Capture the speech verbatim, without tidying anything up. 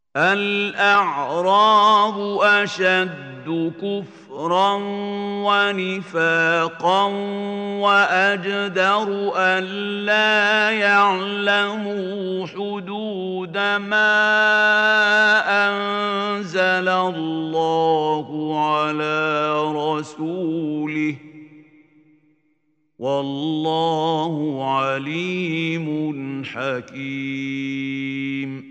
الأعراب أشد كفرا ونفاقا وأجدر ألا يعلموا حدود ما أنزل الله على رسوله والله عليم حكيم.